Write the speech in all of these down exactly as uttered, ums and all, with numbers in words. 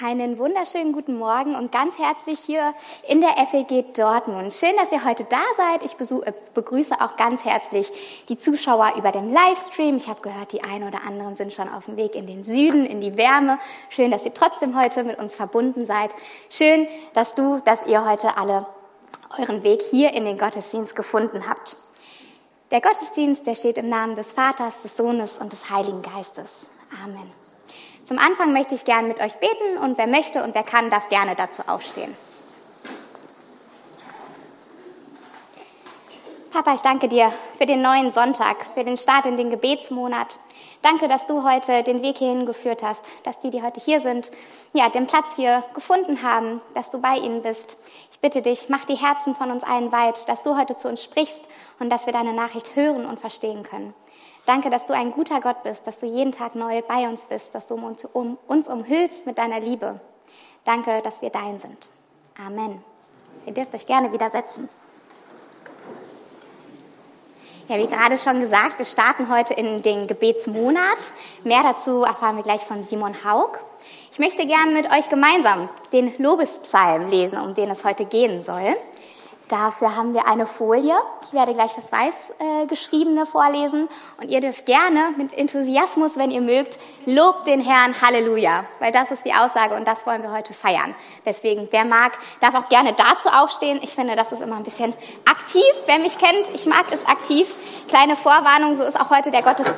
Einen wunderschönen guten Morgen und ganz herzlich hier in der F E G Dortmund. Schön, dass ihr heute da seid. Ich begrüße auch ganz herzlich die Zuschauer über dem Livestream. Ich habe gehört, die einen oder anderen sind schon auf dem Weg in den Süden, in die Wärme. Schön, dass ihr trotzdem heute mit uns verbunden seid. Schön, dass du, dass ihr heute alle euren Weg hier in den Gottesdienst gefunden habt. Der Gottesdienst, der steht im Namen des Vaters, des Sohnes und des Heiligen Geistes. Amen. Zum Anfang möchte ich gerne mit euch beten und wer möchte und wer kann, darf gerne dazu aufstehen. Papa, ich danke dir für den neuen Sonntag, für den Start in den Gebetsmonat. Danke, dass du heute den Weg hierhin geführt hast, dass die, die heute hier sind, ja, den Platz hier gefunden haben, dass du bei ihnen bist. Ich bitte dich, mach die Herzen von uns allen weit, dass du heute zu uns sprichst und dass wir deine Nachricht hören und verstehen können. Danke, dass du ein guter Gott bist, dass du jeden Tag neu bei uns bist, dass du uns, um, uns umhüllst mit deiner Liebe. Danke, dass wir dein sind. Amen. Ihr dürft euch gerne wieder setzen. Ja, wie gerade schon gesagt, wir starten heute in den Gebetsmonat. Mehr dazu erfahren wir gleich von Simon Haug. Ich möchte gerne mit euch gemeinsam den Lobespsalm lesen, um den es heute gehen soll. Dafür haben wir eine Folie. Ich werde gleich das weiß äh, geschriebene vorlesen und ihr dürft gerne mit Enthusiasmus, wenn ihr mögt, lobt den Herrn, Halleluja, weil das ist die Aussage und das wollen wir heute feiern. Deswegen, wer mag, darf auch gerne dazu aufstehen. Ich finde, das ist immer ein bisschen aktiv. Wer mich kennt, ich mag es aktiv. Kleine Vorwarnung, so ist auch heute der Gottes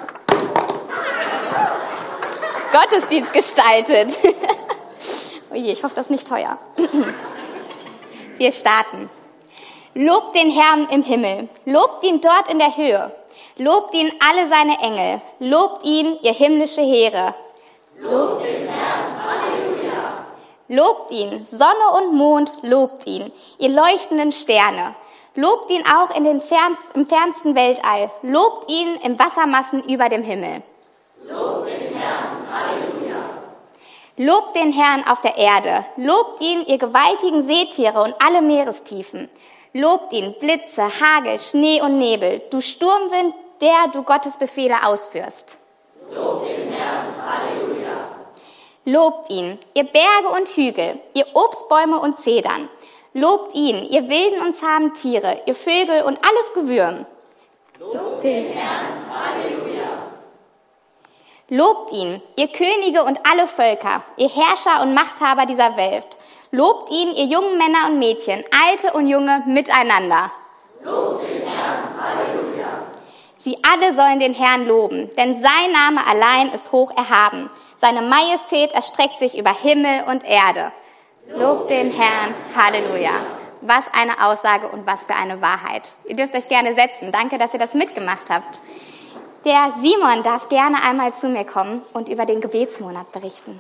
Gottesdienst gestaltet. Oh je, ich hoffe, das ist nicht teuer. Wir starten. Lobt den Herrn im Himmel, lobt ihn dort in der Höhe, lobt ihn alle seine Engel, lobt ihn, ihr himmlische Heere. Lobt den Herrn, Halleluja. Lobt ihn, Sonne und Mond, lobt ihn, ihr leuchtenden Sterne. Lobt ihn auch in den fernst, im fernsten Weltall, lobt ihn im Wassermassen über dem Himmel. Lobt den Herrn, Halleluja. Lobt den Herrn auf der Erde, lobt ihn, ihr gewaltigen Seetiere und alle Meerestiefen. Lobt ihn, Blitze, Hagel, Schnee und Nebel, du Sturmwind, der du Gottes Befehle ausführst. Lobt den Herrn, Halleluja. Lobt ihn, ihr Berge und Hügel, ihr Obstbäume und Zedern. Lobt ihn, ihr wilden und zahmen Tiere, ihr Vögel und alles Gewürm. Lobt den Herrn, Halleluja. Lobt ihn, ihr Könige und alle Völker, ihr Herrscher und Machthaber dieser Welt. Lobt ihn, ihr jungen Männer und Mädchen, Alte und Junge miteinander. Lobt den Herrn, Halleluja. Sie alle sollen den Herrn loben, denn sein Name allein ist hoch erhaben. Seine Majestät erstreckt sich über Himmel und Erde. Lobt den Herrn, Halleluja. Was eine Aussage und was für eine Wahrheit. Ihr dürft euch gerne setzen. Danke, dass ihr das mitgemacht habt. Der Simon darf gerne einmal zu mir kommen und über den Gebetsmonat berichten.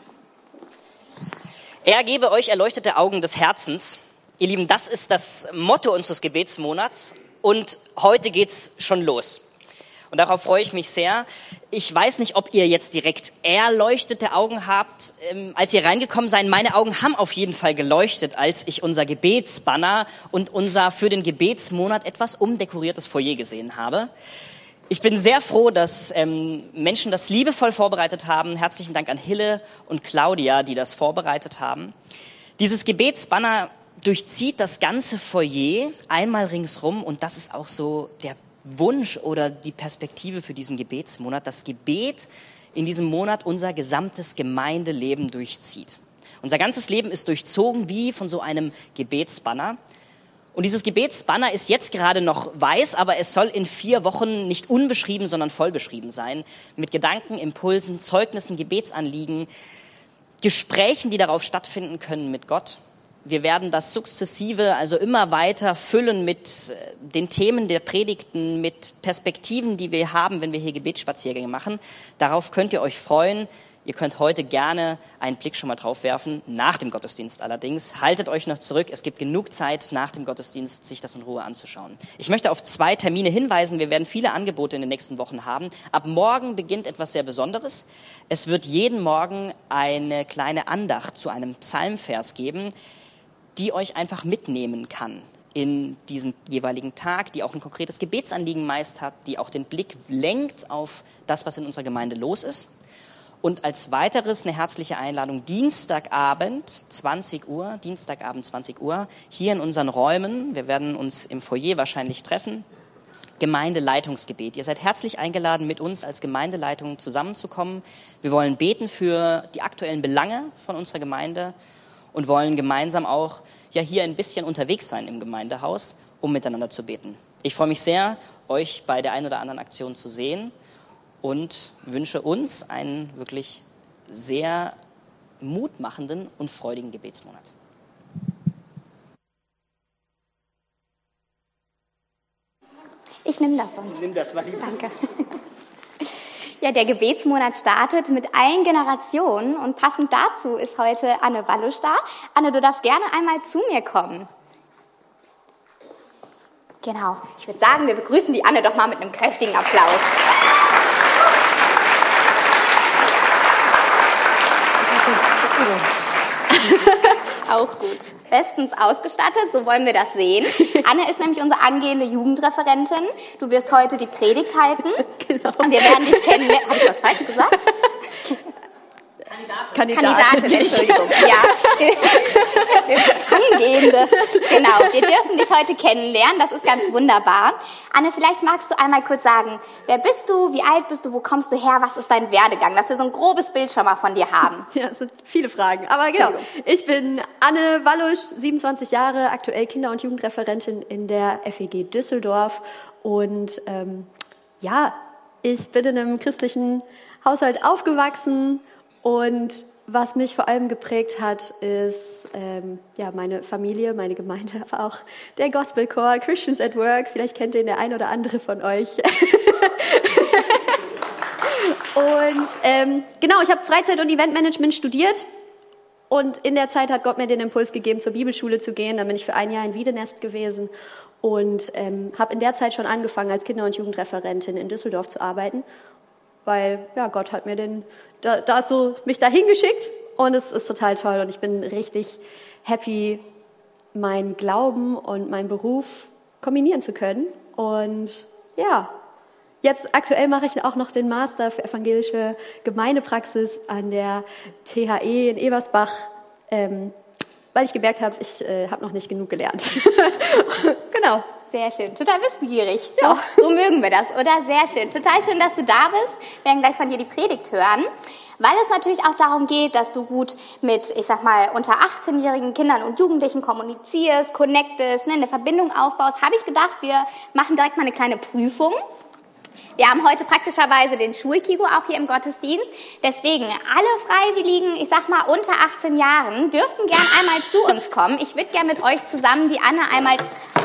Er gebe euch erleuchtete Augen des Herzens. Ihr Lieben, das ist das Motto unseres Gebetsmonats und heute geht's schon los. Und darauf freue ich mich sehr. Ich weiß nicht, ob ihr jetzt direkt erleuchtete Augen habt. Ähm, als ihr reingekommen seid, meine Augen haben auf jeden Fall geleuchtet, als ich unser Gebetsbanner und unser für den Gebetsmonat etwas umdekoriertes Foyer gesehen habe. Ich bin sehr froh, dass ähm, Menschen das liebevoll vorbereitet haben. Herzlichen Dank an Hille und Claudia, die das vorbereitet haben. Dieses Gebetsbanner durchzieht das ganze Foyer einmal ringsrum und das ist auch so der Wunsch oder die Perspektive für diesen Gebetsmonat. Das Gebet in diesem Monat unser gesamtes Gemeindeleben durchzieht. Unser ganzes Leben ist durchzogen wie von so einem Gebetsbanner. Und dieses Gebetsbanner ist jetzt gerade noch weiß, aber es soll in vier Wochen nicht unbeschrieben, sondern voll beschrieben sein. Mit Gedanken, Impulsen, Zeugnissen, Gebetsanliegen, Gesprächen, die darauf stattfinden können mit Gott. Wir werden das sukzessive, also immer weiter füllen mit den Themen der Predigten, mit Perspektiven, die wir haben, wenn wir hier Gebetsspaziergänge machen. Darauf könnt ihr euch freuen. Ihr könnt heute gerne einen Blick schon mal drauf werfen, nach dem Gottesdienst allerdings. Haltet euch noch zurück, es gibt genug Zeit nach dem Gottesdienst, sich das in Ruhe anzuschauen. Ich möchte auf zwei Termine hinweisen, wir werden viele Angebote in den nächsten Wochen haben. Ab morgen beginnt etwas sehr Besonderes. Es wird jeden Morgen eine kleine Andacht zu einem Psalmvers geben, die euch einfach mitnehmen kann in diesen jeweiligen Tag, die auch ein konkretes Gebetsanliegen meist hat, die auch den Blick lenkt auf das, was in unserer Gemeinde los ist. Und als weiteres eine herzliche Einladung, Dienstagabend, zwanzig Uhr, Dienstagabend, zwanzig Uhr, hier in unseren Räumen, wir werden uns im Foyer wahrscheinlich treffen, Gemeindeleitungsgebet. Ihr seid herzlich eingeladen, mit uns als Gemeindeleitung zusammenzukommen. Wir wollen beten für die aktuellen Belange von unserer Gemeinde und wollen gemeinsam auch ja hier ein bisschen unterwegs sein im Gemeindehaus, um miteinander zu beten. Ich freue mich sehr, euch bei der einen oder anderen Aktion zu sehen und wünsche uns einen wirklich sehr mutmachenden und freudigen Gebetsmonat. Ich nehme das sonst. Nimm das mal. Danke. Ja, der Gebetsmonat startet mit allen Generationen und passend dazu ist heute Anne Wallusch da. Anne, du darfst gerne einmal zu mir kommen. Genau. Ich würde sagen, wir begrüßen die Anne doch mal mit einem kräftigen Applaus. Auch gut. Bestens ausgestattet, so wollen wir das sehen. Anne ist nämlich unsere angehende Jugendreferentin. Du wirst heute die Predigt halten. Genau. Und wir werden dich kennenlernen. Habe ich was falsch gesagt? Kandidatin. Kandidatin, Entschuldigung. Ja, angehende. Genau, wir dürfen dich heute kennenlernen. Das ist ganz wunderbar. Anne, vielleicht magst du einmal kurz sagen, wer bist du, wie alt bist du, wo kommst du her, was ist dein Werdegang, dass wir so ein grobes Bild schon mal von dir haben. Ja, es sind viele Fragen. Aber genau, ich bin Anne Wallusch, siebenundzwanzig Jahre, aktuell Kinder- und Jugendreferentin in der F E G Düsseldorf. Und ähm, ja, ich bin in einem christlichen Haushalt aufgewachsen. Und was mich vor allem geprägt hat, ist ähm, ja, meine Familie, meine Gemeinde, aber auch der Gospelchor, Christians at Work. Vielleicht kennt den der ein oder andere von euch. Und ähm, genau, ich habe Freizeit- und Eventmanagement studiert. Und in der Zeit hat Gott mir den Impuls gegeben, zur Bibelschule zu gehen. Dann bin ich für ein Jahr in Wiedenest gewesen und ähm, habe in der Zeit schon angefangen, als Kinder- und Jugendreferentin in Düsseldorf zu arbeiten. Weil ja, Gott hat mir den, da, da so mich dahin geschickt und es ist total toll und ich bin richtig happy, meinen Glauben und meinen Beruf kombinieren zu können. Und ja, jetzt aktuell mache ich auch noch den Master für evangelische Gemeindepraxis an der T H E in Ebersbach, ähm, weil ich gemerkt habe, ich äh, habe noch nicht genug gelernt. Genau. Sehr schön, total wissbegierig. So, ja. So mögen wir das, oder? Sehr schön. Total schön, dass du da bist. Wir werden gleich von dir die Predigt hören, weil es natürlich auch darum geht, dass du gut mit, ich sag mal, unter achtzehnjährigen Kindern und Jugendlichen kommunizierst, connectest, ne, eine Verbindung aufbaust. Habe ich gedacht, wir machen direkt mal eine kleine Prüfung. Wir haben heute praktischerweise den Schulkigo auch hier im Gottesdienst. Deswegen, alle Freiwilligen, ich sag mal unter achtzehn Jahren, dürften gern einmal zu uns kommen. Ich würde gern mit euch zusammen die Anne einmal...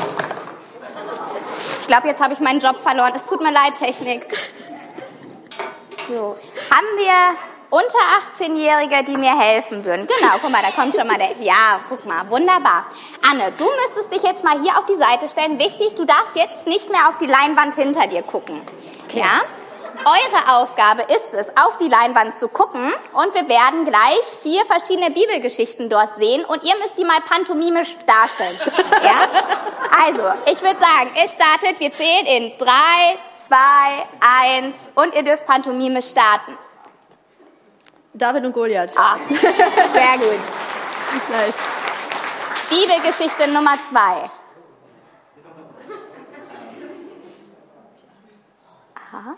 Ich glaube, jetzt habe ich meinen Job verloren. Es tut mir leid, Technik. So, haben wir unter achtzehnjährige, die mir helfen würden? Genau, guck mal, da kommt schon mal der... Ja, guck mal, wunderbar. Anne, du müsstest dich jetzt mal hier auf die Seite stellen. Wichtig, du darfst jetzt nicht mehr auf die Leinwand hinter dir gucken. Okay. Ja? Eure Aufgabe ist es, auf die Leinwand zu gucken und wir werden gleich vier verschiedene Bibelgeschichten dort sehen und ihr müsst die mal pantomimisch darstellen. Ja? Also, ich würde sagen, es startet, wir zählen in drei, zwei, eins und ihr dürft pantomimisch starten. David und Goliath. Ah, sehr gut. Nice. Bibelgeschichte Nummer zwei. Aha.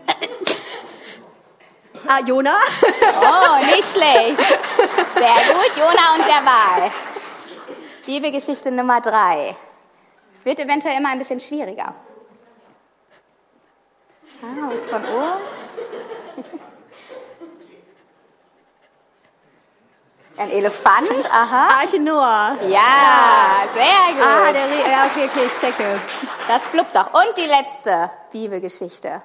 Ah, Jona. Oh, nicht schlecht. Sehr gut, Jona und der Wal. Bibelgeschichte Nummer drei. Es wird eventuell immer ein bisschen schwieriger. Ah, was von Ohr? Ein Elefant, aha. Arche Noah. Ja, sehr gut. Ah, der Re- ja, okay, okay, ich checke. Das fluppt doch. Und die letzte Bibelgeschichte.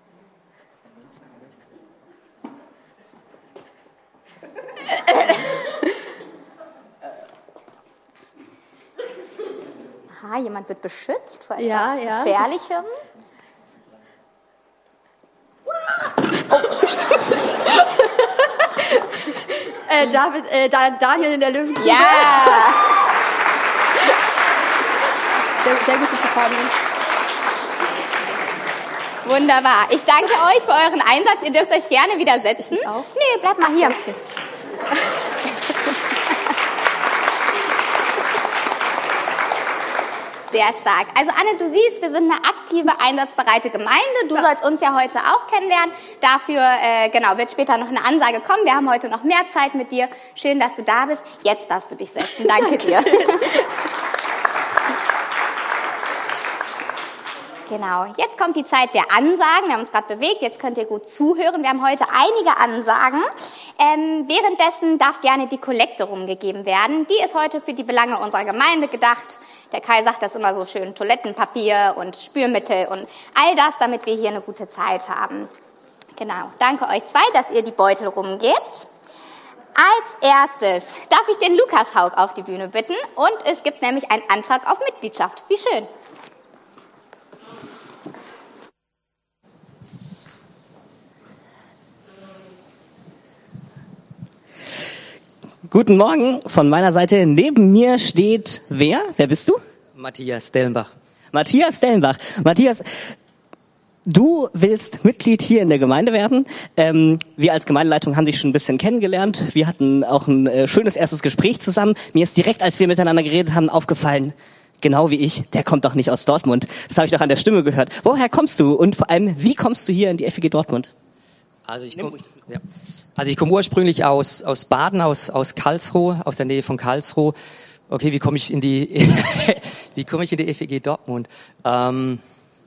Aha, jemand wird beschützt vor etwas Ja, ja, Gefährlichem. Äh, David, äh, da, Daniel in der Löwengrube. Ja! Sehr, sehr gute Performance. Wunderbar. Ich danke euch für euren Einsatz. Ihr dürft euch gerne wieder setzen. Ich auch? Nee, bleibt mal hier. Okay. Sehr stark. Also Anne, du siehst, wir sind eine aktive, einsatzbereite Gemeinde. Du sollst uns ja heute auch kennenlernen. Dafür äh, genau wird später noch eine Ansage kommen. Wir haben heute noch mehr Zeit mit dir. Schön, dass du da bist. Jetzt darfst du dich setzen. Danke dir. Genau, jetzt kommt die Zeit der Ansagen. Wir haben uns gerade bewegt, jetzt könnt ihr gut zuhören. Wir haben heute einige Ansagen. Ähm, währenddessen darf gerne die Kollekte rumgegeben werden. Die ist heute für die Belange unserer Gemeinde gedacht. Der Kai sagt das immer so schön, Toilettenpapier und Spülmittel und all das, damit wir hier eine gute Zeit haben. Genau, danke euch zwei, dass ihr die Beutel rumgebt. Als erstes darf ich den Lukas Haug auf die Bühne bitten und es gibt nämlich einen Antrag auf Mitgliedschaft. Wie schön. Guten Morgen von meiner Seite. Neben mir steht wer? Wer bist du? Matthias Dellenbach. Matthias Dellenbach. Matthias, du willst Mitglied hier in der Gemeinde werden. Ähm, wir als Gemeindeleitung haben dich schon ein bisschen kennengelernt. Wir hatten auch ein äh, schönes erstes Gespräch zusammen. Mir ist direkt, als wir miteinander geredet haben, aufgefallen, genau wie ich, der kommt doch nicht aus Dortmund. Das habe ich doch an der Stimme gehört. Woher kommst du und vor allem, wie kommst du hier in die F E G Dortmund? Also ich komme ja. also ich komme ursprünglich aus aus Baden, aus aus Karlsruhe, aus der Nähe von Karlsruhe. Okay, wie komme ich in die wie komme ich in die F E G Dortmund? Ähm,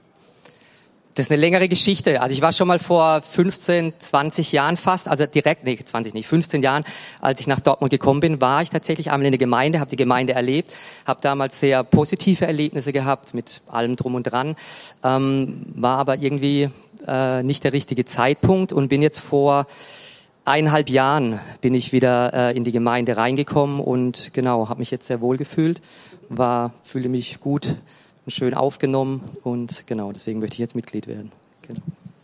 das ist eine längere Geschichte. Also ich war schon mal vor fünfzehn, zwanzig Jahren fast, also direkt, nee, zwanzig nicht, fünfzehn Jahren, als ich nach Dortmund gekommen bin, war ich tatsächlich einmal in der Gemeinde, habe die Gemeinde erlebt, habe damals sehr positive Erlebnisse gehabt mit allem drum und dran, ähm, war aber irgendwie äh, nicht der richtige Zeitpunkt und bin jetzt vor eineinhalb Jahren bin ich wieder äh, in die Gemeinde reingekommen und genau, habe mich jetzt sehr wohl gefühlt, war, fühle mich gut und schön aufgenommen und genau, deswegen möchte ich jetzt Mitglied werden. Genau.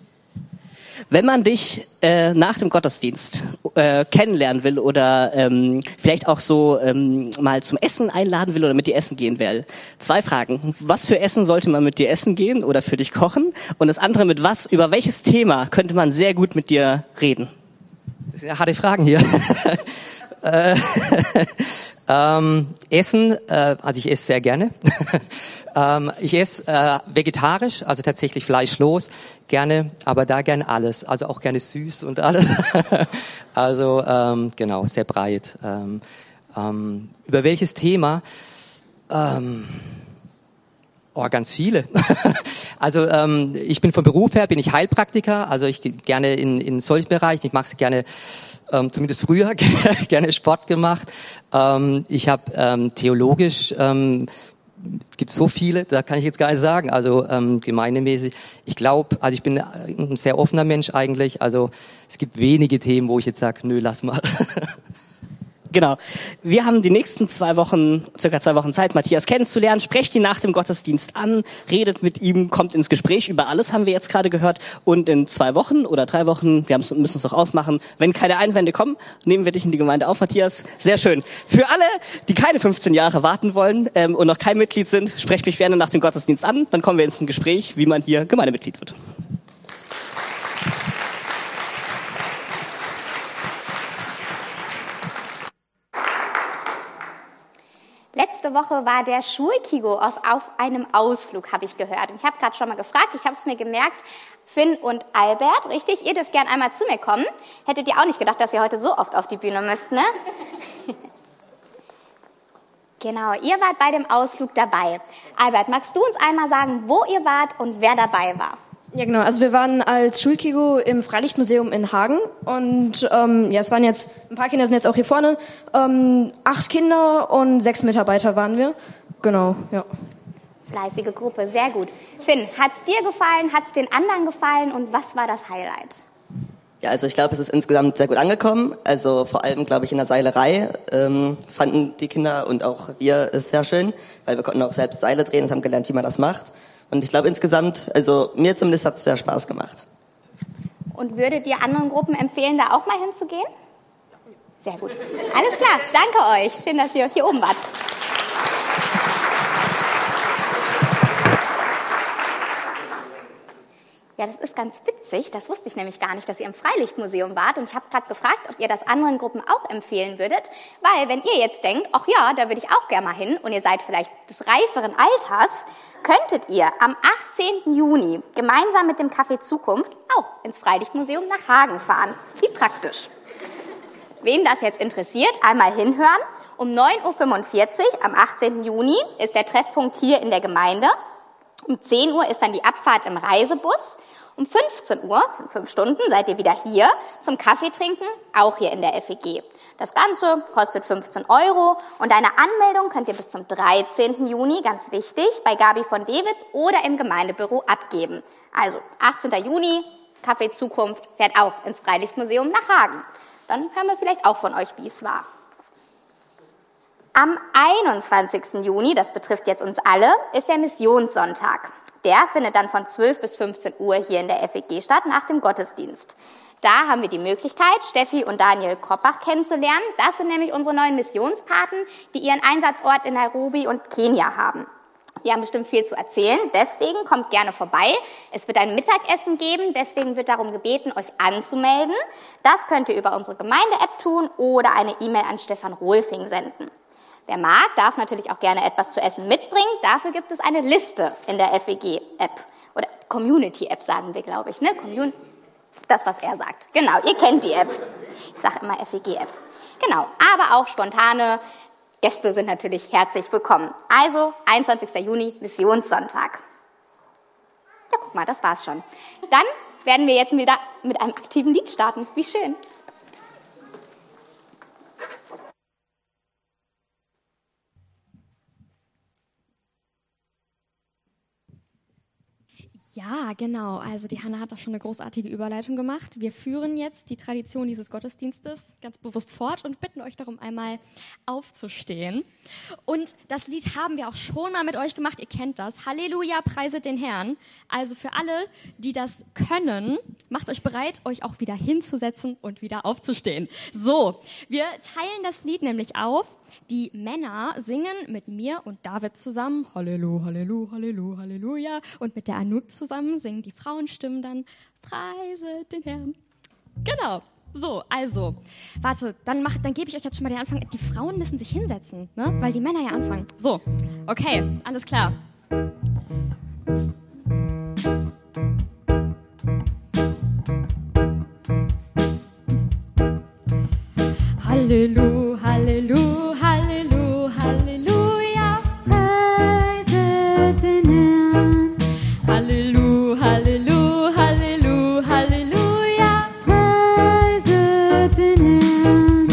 Wenn man dich äh, nach dem Gottesdienst äh, kennenlernen will oder ähm, vielleicht auch so ähm, mal zum Essen einladen will oder mit dir essen gehen will, zwei Fragen. Was für Essen sollte man mit dir essen gehen oder für dich kochen? Und das andere, mit was, über welches Thema könnte man sehr gut mit dir reden? Das sind ja harte Fragen hier. äh, ähm, Essen, äh, also ich esse sehr gerne. ähm, ich esse äh, vegetarisch, also tatsächlich fleischlos, gerne, aber da gerne alles, also auch gerne süß und alles. also ähm, genau, sehr breit. Ähm, ähm, über welches Thema? Ähm, Oh, ganz viele. also ähm, ich bin vom Beruf her, bin ich Heilpraktiker, also ich gehe gerne in, in solchen Bereichen, ich mache es gerne, ähm, zumindest früher, gerne Sport gemacht. Ähm, ich habe ähm, theologisch, ähm, es gibt so viele, da kann ich jetzt gar nicht sagen, also ähm, gemeindemäßig. Ich glaube, also ich bin ein sehr offener Mensch eigentlich, also es gibt wenige Themen, wo ich jetzt sage, nö, lass mal. Genau. Wir haben die nächsten zwei Wochen, circa zwei Wochen Zeit, Matthias kennenzulernen. Sprecht ihn nach dem Gottesdienst an, redet mit ihm, kommt ins Gespräch über alles, haben wir jetzt gerade gehört. Und in zwei Wochen oder drei Wochen, wir müssen es noch aufmachen, wenn keine Einwände kommen, nehmen wir dich in die Gemeinde auf, Matthias. Sehr schön. Für alle, die keine fünfzehn Jahre warten wollen ähm, und noch kein Mitglied sind, sprecht mich gerne nach dem Gottesdienst an. Dann kommen wir ins Gespräch, wie man hier Gemeindemitglied wird. Letzte Woche war der Schulkigo aus, auf einem Ausflug, habe ich gehört. Und ich habe gerade schon mal gefragt, ich habe es mir gemerkt, Finn und Albert, richtig? Ihr dürft gern einmal zu mir kommen. Hättet ihr auch nicht gedacht, dass ihr heute so oft auf die Bühne müsst, ne? Genau, ihr wart bei dem Ausflug dabei. Albert, magst du uns einmal sagen, wo ihr wart und wer dabei war? Ja, genau. Also wir waren als Schulkigo im Freilichtmuseum in Hagen und ähm, ja, es waren jetzt, ein paar Kinder sind jetzt auch hier vorne, ähm, acht Kinder und sechs Mitarbeiter waren wir. Genau, ja. Fleißige Gruppe, sehr gut. Finn, hat's dir gefallen, hat's den anderen gefallen und was war das Highlight? Ja, also ich glaube, es ist insgesamt sehr gut angekommen. Also vor allem, glaube ich, in der Seilerei ähm, fanden die Kinder und auch wir es sehr schön, weil wir konnten auch selbst Seile drehen und haben gelernt, wie man das macht. Und ich glaube insgesamt, also mir zumindest hat es sehr Spaß gemacht. Und würdet ihr anderen Gruppen empfehlen, da auch mal hinzugehen? Sehr gut. Alles klar, danke euch. Schön, dass ihr hier oben wart. Ja, das ist ganz witzig. Das wusste ich nämlich gar nicht, dass ihr im Freilichtmuseum wart. Und ich habe gerade gefragt, ob ihr das anderen Gruppen auch empfehlen würdet. Weil wenn ihr jetzt denkt, ach ja, da würde ich auch gerne mal hin und ihr seid vielleicht des reiferen Alters, könntet ihr am achtzehnten Juni gemeinsam mit dem Café Zukunft auch ins Freilichtmuseum nach Hagen fahren. Wie praktisch. Wen das jetzt interessiert, einmal hinhören. Um neun Uhr fünfundvierzig am achtzehnten Juni ist der Treffpunkt hier in der Gemeinde. Um zehn Uhr ist dann die Abfahrt im Reisebus. Um fünfzehn Uhr, sind fünf Stunden, seid ihr wieder hier zum Kaffee trinken, auch hier in der F E G. Das Ganze kostet fünfzehn Euro und eine Anmeldung könnt ihr bis zum dreizehnten Juni, ganz wichtig, bei Gabi von Dewitz oder im Gemeindebüro abgeben. Also achtzehnten Juni, Café Zukunft fährt auch ins Freilichtmuseum nach Hagen. Dann hören wir vielleicht auch von euch, wie es war. Am einundzwanzigsten Juni, das betrifft jetzt uns alle, ist der Missionssonntag. Der findet dann von zwölf bis fünfzehn Uhr hier in der F E G statt, nach dem Gottesdienst. Da haben wir die Möglichkeit, Steffi und Daniel Kroppach kennenzulernen. Das sind nämlich unsere neuen Missionspaten, die ihren Einsatzort in Nairobi und Kenia haben. Wir haben bestimmt viel zu erzählen, deswegen kommt gerne vorbei. Es wird ein Mittagessen geben, deswegen wird darum gebeten, euch anzumelden. Das könnt ihr über unsere Gemeinde-App tun oder eine E-Mail an Stefan Rohlfing senden. Wer mag, darf natürlich auch gerne etwas zu essen mitbringen. Dafür gibt es eine Liste in der F E G-App. Oder Community-App sagen wir, glaube ich. Ne? Commun- das, was er sagt. Genau, ihr kennt die App. Ich sage immer F E G-App. Genau, aber auch spontane Gäste sind natürlich herzlich willkommen. Also, einundzwanzigsten Juni, Missionssonntag. Ja, guck mal, das war's schon. Dann werden wir jetzt wieder mit einem aktiven Lied starten. Wie schön. Ja, genau. Also die Hanna hat da schon eine großartige Überleitung gemacht. Wir führen jetzt die Tradition dieses Gottesdienstes ganz bewusst fort und bitten euch darum, einmal aufzustehen. Und das Lied haben wir auch schon mal mit euch gemacht. Ihr kennt das. Halleluja, preiset den Herrn. Also für alle, die das können, macht euch bereit, euch auch wieder hinzusetzen und wieder aufzustehen. So, wir teilen das Lied nämlich auf. Die Männer singen mit mir und David zusammen Halleluja, Halleluja, Halleluja, Halleluja. Und mit der Anouk zusammen singen die Frauenstimmen dann Preise den Herrn. Genau. So, also, warte, dann, mach, dann gebe ich euch jetzt schon mal den Anfang. Die Frauen müssen sich hinsetzen, ne? Weil die Männer ja anfangen. So, okay, alles klar. Halleluja, Halleluja, Halleluja, Halleluja. Preiset den Herrn. Halleluja, Halleluja, Halleluja, Halleluja. Preiset den Herrn.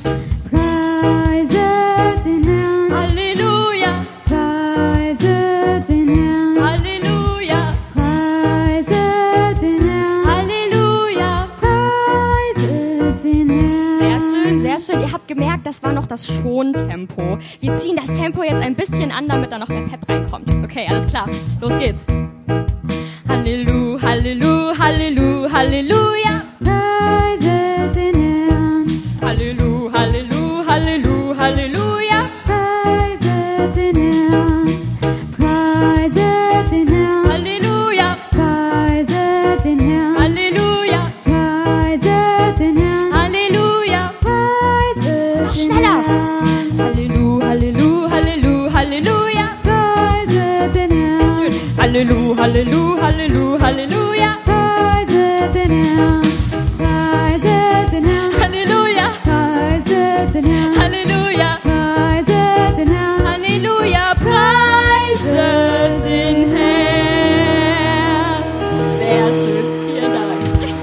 Preiset den Herrn. Halleluja. Preiset den Herrn. Halleluja. Preiset den Herrn. Halleluja. Preiset den Herrn. Sehr schön, sehr schön. Ihr habt gemerkt, das war noch das Schontempo. Wir ziehen das Tempo jetzt ein bisschen an, damit da noch der Pep reinkommt. Okay, alles klar. Los geht's. Halleluja, Halleluja, Halleluja, Halleluja. Preiset den Herrn. Halleluja, Halleluja, Halleluja, Halleluja. Preiset den Herrn. Preiset den Herrn. Halleluja. Preiset den Herrn. Halleluja. Preiset den Herrn. Halleluja. Preiset. Noch schneller. Halleluja, Halleluja, Halleluja, Halleluja. Preiset den Herrn. Sehr schön. Halleluja, Halleluja, Halleluja, Halleluja. Preiset den Herrn. Preiset den Herrn. Halleluja. Preiset den Herrn. Halleluja. Preiset den Herrn. Halleluja. Preiset den Herrn. Sehr schön. Vielen Dank.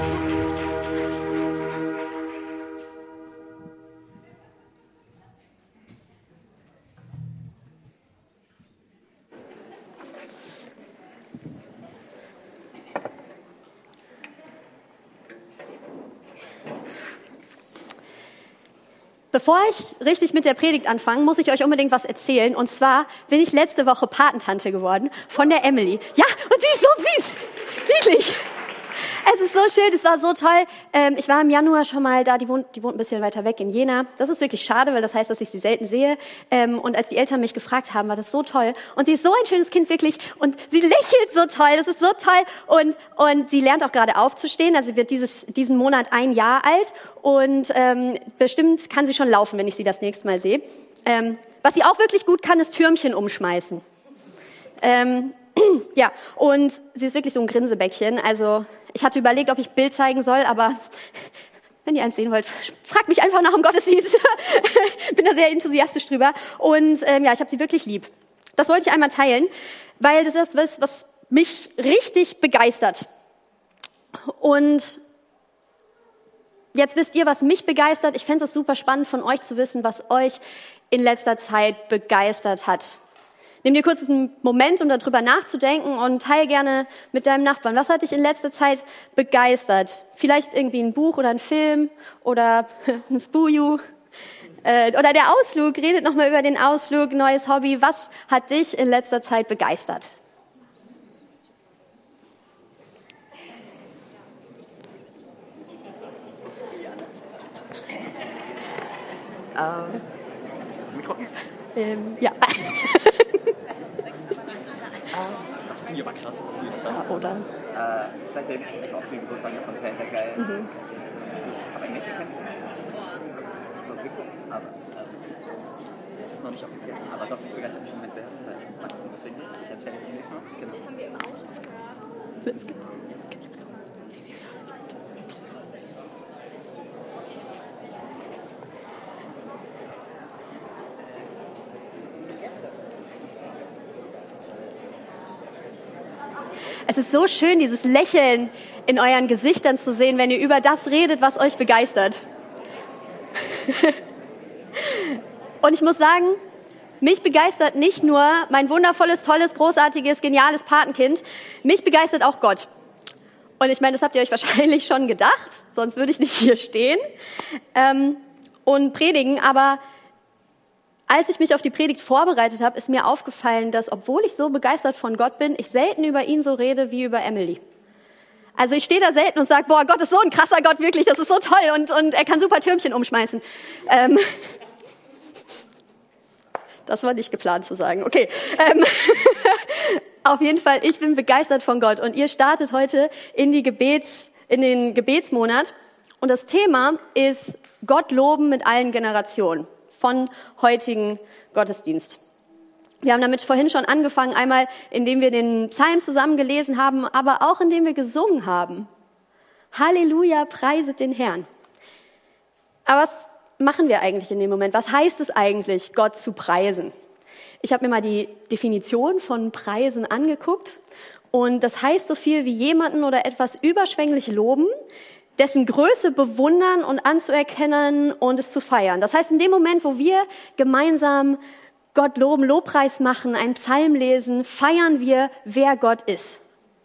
Bevor ich richtig mit der Predigt anfange, muss ich euch unbedingt was erzählen. Und zwar bin ich letzte Woche Patentante geworden von der Emily. Ja, und sie ist so süß. Wirklich. Es ist so schön, es war so toll. Ähm, ich war im Januar schon mal da, die wohnt, die wohnt ein bisschen weiter weg in Jena. Das ist wirklich schade, weil das heißt, dass ich sie selten sehe. Ähm, und als die Eltern mich gefragt haben, war das so toll. Und sie ist so ein schönes Kind, wirklich. Und sie lächelt so toll, das ist so toll. Und, und sie lernt auch gerade aufzustehen. Also sie wird dieses, diesen Monat ein Jahr alt. Und ähm, bestimmt kann sie schon laufen, wenn ich sie das nächste Mal sehe. Ähm, was sie auch wirklich gut kann, ist Türmchen umschmeißen. Ähm, ja, und sie ist wirklich so ein Grinsebäckchen. Also ich hatte überlegt, ob ich ein Bild zeigen soll, aber wenn ihr eins sehen wollt, fragt mich einfach nach dem Gottesdienst. Bin da sehr enthusiastisch drüber. Und ähm, ja, ich habe sie wirklich lieb. Das wollte ich einmal teilen, weil das ist was, was mich richtig begeistert. Und jetzt wisst ihr, was mich begeistert. Ich fände es super spannend von euch zu wissen, was euch in letzter Zeit begeistert hat. Nimm dir kurz einen Moment, um darüber nachzudenken und teil gerne mit deinem Nachbarn. Was hat dich in letzter Zeit begeistert? Vielleicht irgendwie ein Buch oder ein Film oder ein Spuju äh, oder der Ausflug. Redet nochmal über den Ausflug, neues Hobby. Was hat dich in letzter Zeit begeistert? Ähm, ähm, ja. Hier war krass. Ja, oder? Äh, seitdem ich auf den Geburtstag ist, das sehr, sehr geil. Mhm. Ich habe ein Mädchen kennengelernt. So wirklich, aber äh, es ist noch nicht offiziell. Aber das begeistert mich im Moment sehr. Deswegen, ich erzähle dir nächstes Mal. Genau. Let's go. Es ist so schön, dieses Lächeln in euren Gesichtern zu sehen, wenn ihr über das redet, was euch begeistert. Und ich muss sagen, mich begeistert nicht nur mein wundervolles, tolles, großartiges, geniales Patenkind, mich begeistert auch Gott. Und ich meine, das habt ihr euch wahrscheinlich schon gedacht, sonst würde ich nicht hier stehen ähm, und predigen, aber als ich mich auf die Predigt vorbereitet habe, ist mir aufgefallen, dass, obwohl ich so begeistert von Gott bin, ich selten über ihn so rede wie über Emily. Also ich stehe da selten und sage, boah, Gott ist so ein krasser Gott, wirklich, das ist so toll und, und er kann super Türmchen umschmeißen. Ähm, das war nicht geplant zu sagen, okay. Ähm, auf jeden Fall, ich bin begeistert von Gott und ihr startet heute in, die Gebets, in den Gebetsmonat und das Thema ist Gott loben mit allen Generationen. Von heutigen Gottesdienst. Wir haben damit vorhin schon angefangen, einmal indem wir den Psalm zusammen gelesen haben, aber auch indem wir gesungen haben. Halleluja, preiset den Herrn. Aber was machen wir eigentlich in dem Moment? Was heißt es eigentlich, Gott zu preisen? Ich habe mir mal die Definition von Preisen angeguckt und das heißt so viel wie jemanden oder etwas überschwänglich loben, dessen Größe bewundern und anzuerkennen und es zu feiern. Das heißt, in dem Moment, wo wir gemeinsam Gott loben, Lobpreis machen, einen Psalm lesen, feiern wir, wer Gott ist.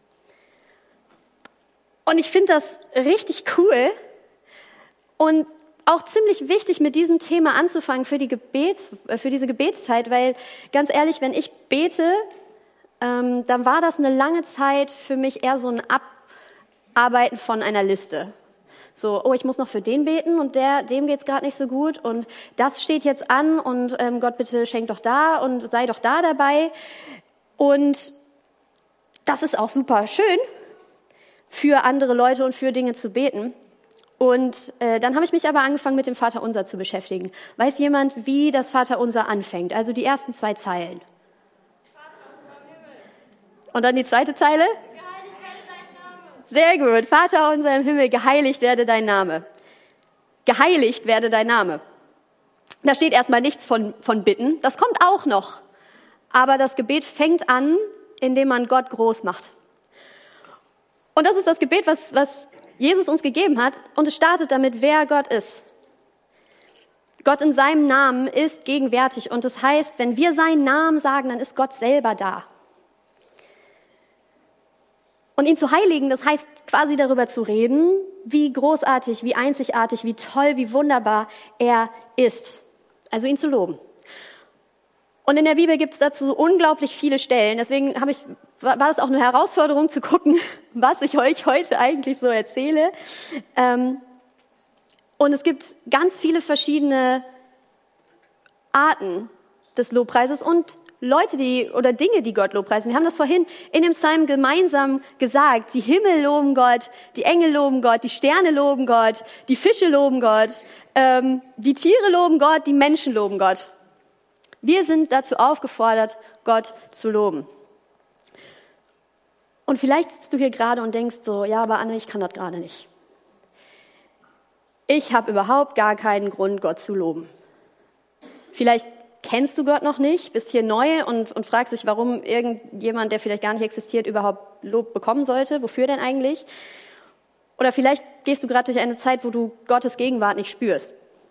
Und ich finde das richtig cool und auch ziemlich wichtig, mit diesem Thema anzufangen für die Gebets, für diese Gebetszeit, weil ganz ehrlich, wenn ich bete, ähm, dann war das eine lange Zeit für mich eher so ein Ab Arbeiten von einer Liste. So, oh, ich muss noch für den beten und der, dem geht's gerade nicht so gut und das steht jetzt an und ähm, Gott bitte schenk doch da und sei doch da dabei. Und das ist auch super schön, für andere Leute und für Dinge zu beten. Und äh, dann habe ich mich aber angefangen, mit dem Vaterunser zu beschäftigen. Weiß jemand, wie das Vaterunser anfängt? Also die ersten zwei Zeilen. Und dann die zweite Zeile? Sehr gut. Vater unser im Himmel, geheiligt werde dein Name. Geheiligt werde dein Name. Da steht erstmal nichts von, von Bitten. Das kommt auch noch. Aber das Gebet fängt an, indem man Gott groß macht. Und das ist das Gebet, was, was Jesus uns gegeben hat. Und es startet damit, wer Gott ist. Gott in seinem Namen ist gegenwärtig. Und das heißt, wenn wir seinen Namen sagen, dann ist Gott selber da. Und ihn zu heiligen, das heißt quasi darüber zu reden, wie großartig, wie einzigartig, wie toll, wie wunderbar er ist. Also ihn zu loben. Und in der Bibel gibt es dazu so unglaublich viele Stellen. Deswegen habe ich, war das auch eine Herausforderung zu gucken, was ich euch heute eigentlich so erzähle. Ähm, und es gibt ganz viele verschiedene Arten des Lobpreises und Leute, die oder Dinge, die Gott lobpreisen. Wir haben das vorhin in dem Psalm gemeinsam gesagt. Die Himmel loben Gott, die Engel loben Gott, die Sterne loben Gott, die Fische loben Gott, ähm, die Tiere loben Gott, die Menschen loben Gott. Wir sind dazu aufgefordert, Gott zu loben. Und vielleicht sitzt du hier gerade und denkst so, ja, aber Anne, ich kann das gerade nicht. Ich habe überhaupt gar keinen Grund, Gott zu loben. Vielleicht kennst du Gott noch nicht, bist hier neu und, und fragst dich, warum irgendjemand, der vielleicht gar nicht existiert, überhaupt Lob bekommen sollte. Wofür denn eigentlich? Oder vielleicht gehst du gerade durch eine Zeit, wo du Gottes Gegenwart nicht spürst.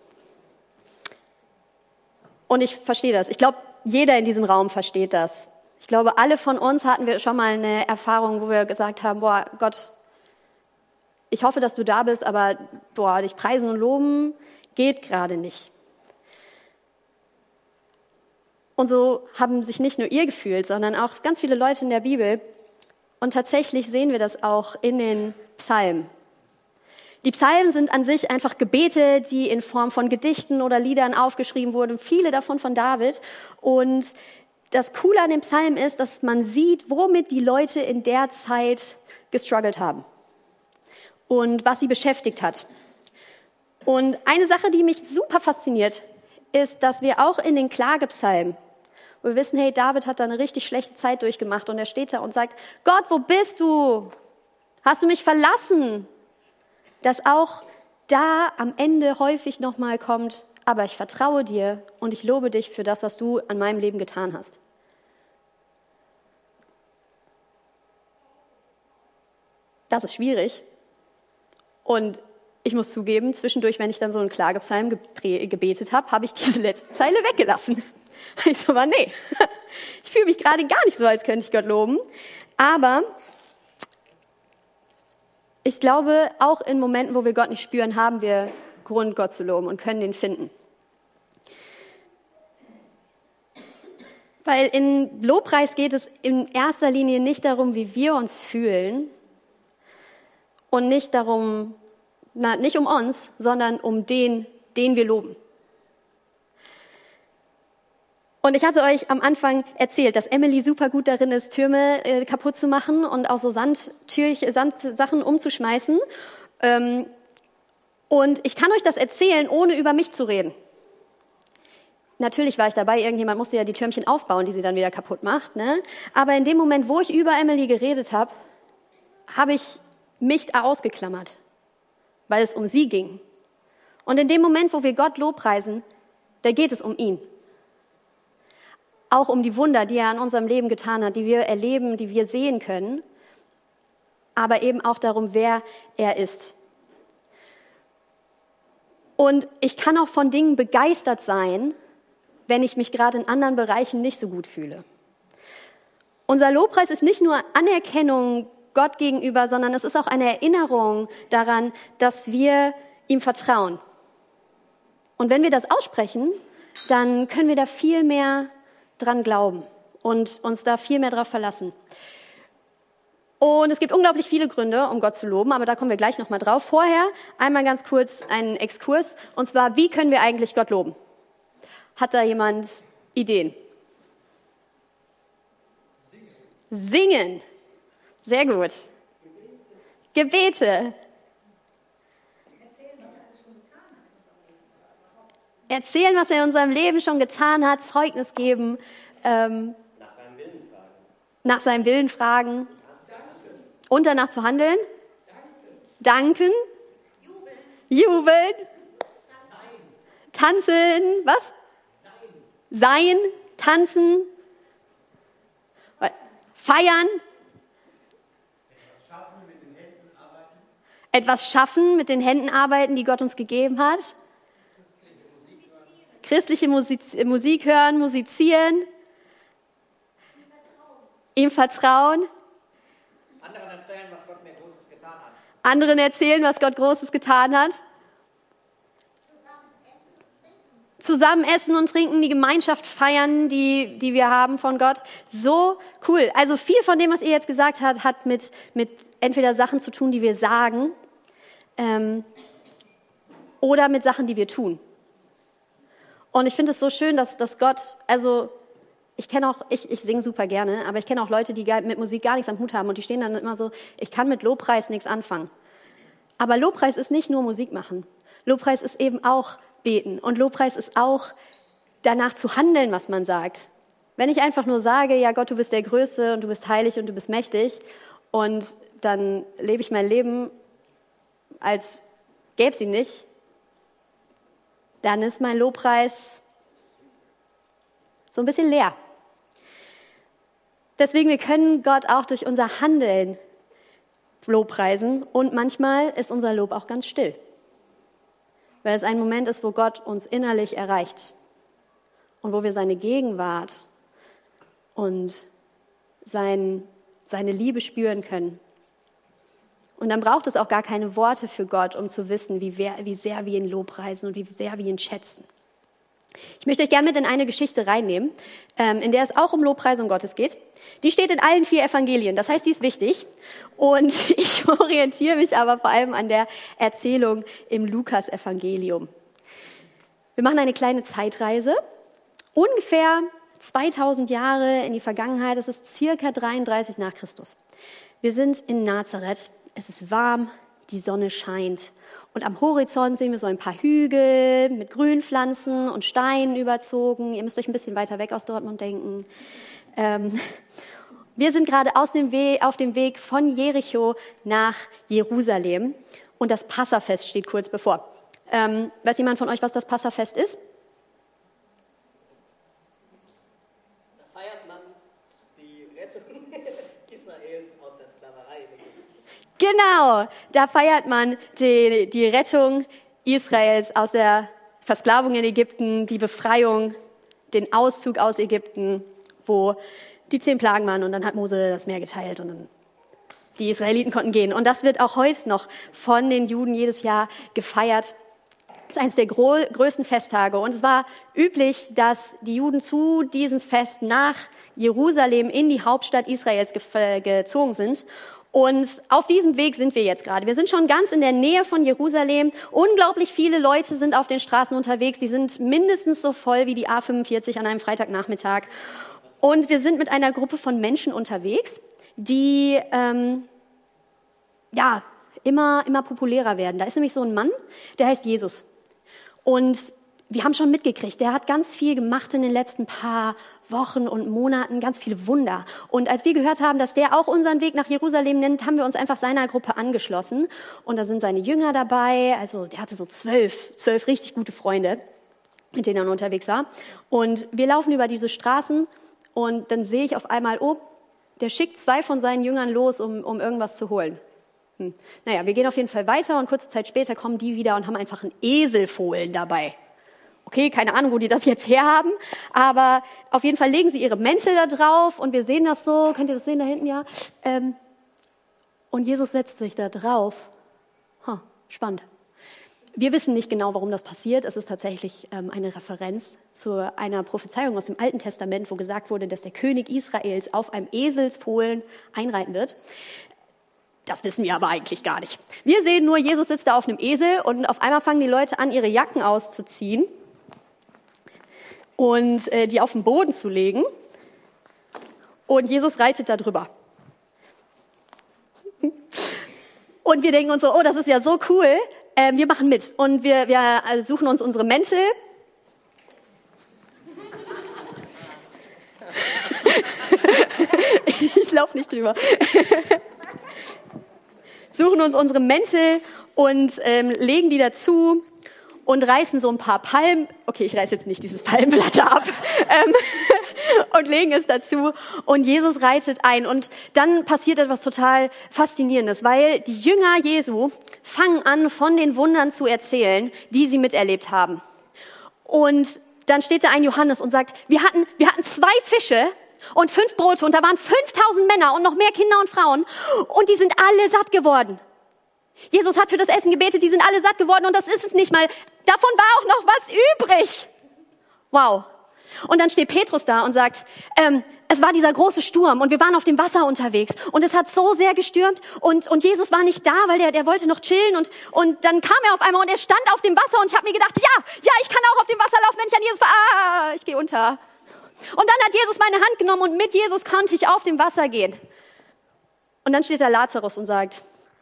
Und ich verstehe das. Ich glaube, jeder in diesem Raum versteht das. Ich glaube, alle von uns hatten wir schon mal eine Erfahrung, wo wir gesagt haben, boah, Gott, ich hoffe, dass du da bist, aber boah, dich preisen und loben geht gerade nicht. Und so haben sich nicht nur ihr gefühlt, sondern auch ganz viele Leute in der Bibel. Und tatsächlich sehen wir das auch in den Psalmen. Die Psalmen sind an sich einfach Gebete, die in Form von Gedichten oder Liedern aufgeschrieben wurden, viele davon von David. Und das Coole an den Psalmen ist, dass man sieht, womit die Leute in der Zeit gestruggelt haben und was sie beschäftigt hat. Und eine Sache, die mich super fasziniert, ist, dass wir auch in den Klagepsalmen, wo wir wissen, hey, David hat da eine richtig schlechte Zeit durchgemacht und er steht da und sagt, Gott, wo bist du? Hast du mich verlassen? Dass auch da am Ende häufig nochmal kommt, aber ich vertraue dir und ich lobe dich für das, was du an meinem Leben getan hast. Das ist schwierig. Und ich muss zugeben, zwischendurch, wenn ich dann so einen Klagepsalm gebetet habe, habe ich diese letzte Zeile weggelassen. Ich so, aber nee, ich fühle mich gerade gar nicht so, als könnte ich Gott loben. Aber ich glaube, auch in Momenten, wo wir Gott nicht spüren, haben wir Grund, Gott zu loben und können den finden. Weil in Lobpreis geht es in erster Linie nicht darum, wie wir uns fühlen und nicht darum, na, nicht um uns, sondern um den, den wir loben. Und ich hatte euch am Anfang erzählt, dass Emily super gut darin ist, Türme äh, kaputt zu machen und auch so Sandtür, Sandsachen umzuschmeißen. Ähm, und ich kann euch das erzählen, ohne über mich zu reden. Natürlich war ich dabei, irgendjemand musste ja die Türmchen aufbauen, die sie dann wieder kaputt macht. Ne? Aber in dem Moment, wo ich über Emily geredet habe, habe ich mich da ausgeklammert, weil es um sie ging. Und in dem Moment, wo wir Gott lobpreisen, da geht es um ihn. Auch um die Wunder, die er in unserem Leben getan hat, die wir erleben, die wir sehen können, aber eben auch darum, wer er ist. Und ich kann auch von Dingen begeistert sein, wenn ich mich gerade in anderen Bereichen nicht so gut fühle. Unser Lobpreis ist nicht nur Anerkennung Gott gegenüber, sondern es ist auch eine Erinnerung daran, dass wir ihm vertrauen. Und wenn wir das aussprechen, dann können wir da viel mehr dran glauben und uns da viel mehr drauf verlassen. Und es gibt unglaublich viele Gründe, um Gott zu loben, aber da kommen wir gleich nochmal drauf. Vorher einmal ganz kurz einen Exkurs, und zwar, wie können wir eigentlich Gott loben? Hat da jemand Ideen? Singen. Singen. Sehr gut. Gebete. Erzählen, was er in unserem Leben schon getan hat, Zeugnis geben. Ähm, nach seinem Willen fragen. Nach seinem Willen fragen. Danken. Und danach zu handeln. Danken. Danken. Jubeln. Jubeln. Tanzen. Tanzen. Was? Sein. Sein. Tanzen. Feiern. Etwas schaffen, mit den Händen arbeiten. Etwas schaffen, mit den Händen arbeiten, die Gott uns gegeben hat. Christliche Musik, Musik hören, musizieren, ihm vertrauen. Anderen erzählen, was Gott mir Großes getan hat. Anderen erzählen, was Gott Großes getan hat. zusammen essen und trinken, die Gemeinschaft feiern, die, die wir haben von Gott. So cool. Also viel von dem, was ihr jetzt gesagt habt, hat mit, mit entweder Sachen zu tun, die wir sagen, ähm, oder mit Sachen, die wir tun. Und ich finde es so schön, dass, dass Gott, also ich kenne auch, ich, ich singe super gerne, aber ich kenne auch Leute, die mit Musik gar nichts am Hut haben und die stehen dann immer so, ich kann mit Lobpreis nichts anfangen. Aber Lobpreis ist nicht nur Musik machen. Lobpreis ist eben auch beten. Und Lobpreis ist auch danach zu handeln, was man sagt. Wenn ich einfach nur sage, ja Gott, du bist der Größte und du bist heilig und du bist mächtig und dann lebe ich mein Leben, als gäbe es ihn nicht, dann ist mein Lobpreis so ein bisschen leer. Deswegen, wir können Gott auch durch unser Handeln lobpreisen und manchmal ist unser Lob auch ganz still. Weil es ein Moment ist, wo Gott uns innerlich erreicht und wo wir seine Gegenwart und sein, seine Liebe spüren können. Und dann braucht es auch gar keine Worte für Gott, um zu wissen, wie, wer, wie sehr wir ihn lobpreisen und wie sehr wir ihn schätzen. Ich möchte euch gerne mit in eine Geschichte reinnehmen, ähm, in der es auch um Lobpreisung Gottes geht. Die steht in allen vier Evangelien, das heißt, die ist wichtig. Und ich orientiere mich aber vor allem an der Erzählung im Lukas-Evangelium. Wir machen eine kleine Zeitreise, ungefähr zweitausend Jahre in die Vergangenheit. Es ist circa dreiunddreißig nach Christus. Wir sind in Nazareth, es ist warm, die Sonne scheint. Und am Horizont sehen wir so ein paar Hügel mit Grünpflanzen und Steinen überzogen. Ihr müsst euch ein bisschen weiter weg aus Dortmund denken. Ähm, wir sind gerade aus dem Weg, auf dem Weg von Jericho nach Jerusalem. Und das Passafest steht kurz bevor. Ähm, weiß jemand von euch, was das Passafest ist? Da feiert man die Rettung Israels aus der Sklaverei. Genau, da feiert man die, die Rettung Israels aus der Versklavung in Ägypten, die Befreiung, den Auszug aus Ägypten, wo die zehn Plagen waren und dann hat Mose das Meer geteilt und dann die Israeliten konnten gehen. Und das wird auch heute noch von den Juden jedes Jahr gefeiert. Das ist eines der gro- größten Festtage. Und es war üblich, dass die Juden zu diesem Fest nach Jerusalem in die Hauptstadt Israels ge- gezogen sind. Und auf diesem Weg sind wir jetzt gerade. Wir sind schon ganz in der Nähe von Jerusalem. Unglaublich viele Leute sind auf den Straßen unterwegs. Die sind mindestens so voll wie die A fünfundvierzig an einem Freitagnachmittag. Und wir sind mit einer Gruppe von Menschen unterwegs, die ähm, ja immer immer populärer werden. Da ist nämlich so ein Mann, der heißt Jesus. Und wir haben schon mitgekriegt, der hat ganz viel gemacht in den letzten paar Wochen und Monaten, ganz viele Wunder. Und als wir gehört haben, dass der auch unseren Weg nach Jerusalem nimmt, haben wir uns einfach seiner Gruppe angeschlossen. Und da sind seine Jünger dabei. Also der hatte so zwölf, zwölf richtig gute Freunde, mit denen er unterwegs war. Und wir laufen über diese Straßen und dann sehe ich auf einmal, oh, der schickt zwei von seinen Jüngern los, um, um irgendwas zu holen. Hm. Naja, wir gehen auf jeden Fall weiter und kurze Zeit später kommen die wieder und haben einfach einen Eselfohlen dabei. Okay, keine Ahnung, wo die das jetzt herhaben, aber auf jeden Fall legen sie ihre Mäntel da drauf und wir sehen das so, könnt ihr das sehen da hinten, ja? Ähm, und Jesus setzt sich da drauf. Huh, spannend. Wir wissen nicht genau, warum das passiert. Es ist tatsächlich ähm, eine Referenz zu einer Prophezeiung aus dem Alten Testament, wo gesagt wurde, dass der König Israels auf einem Eselsfohlen einreiten wird. Das wissen wir aber eigentlich gar nicht. Wir sehen nur, Jesus sitzt da auf einem Esel und auf einmal fangen die Leute an, ihre Jacken auszuziehen und äh, die auf den Boden zu legen. Und Jesus reitet da drüber. Und wir denken uns so, oh, das ist ja so cool, äh, wir machen mit. Und wir, wir suchen uns unsere Mäntel. Ich laufe nicht drüber. Suchen uns unsere Mäntel und ähm, legen die dazu und reißen so ein paar Palmen, okay, ich reiß jetzt nicht dieses Palmenblatt ab, ähm, und legen es dazu und Jesus reitet ein. Und dann passiert etwas total Faszinierendes, weil die Jünger Jesu fangen an, von den Wundern zu erzählen, die sie miterlebt haben. Und dann steht da ein Johannes und sagt, wir hatten, wir hatten zwei Fische und fünf Brote und da waren fünftausend Männer und noch mehr Kinder und Frauen und die sind alle satt geworden. Jesus hat für das Essen gebetet, die sind alle satt geworden und das ist es nicht mal. Davon war auch noch was übrig. Wow. Und dann steht Petrus da und sagt, ähm, es war dieser große Sturm und wir waren auf dem Wasser unterwegs und es hat so sehr gestürmt und, und Jesus war nicht da, weil der, der wollte noch chillen und, und dann kam er auf einmal und er stand auf dem Wasser und ich habe mir gedacht, ja, ja, ich kann auch auf dem Wasser laufen, wenn ich an Jesus war. Ah, ich gehe unter. Und dann hat Jesus meine Hand genommen und mit Jesus konnte ich auf dem Wasser gehen. Und dann steht da Lazarus und sagt,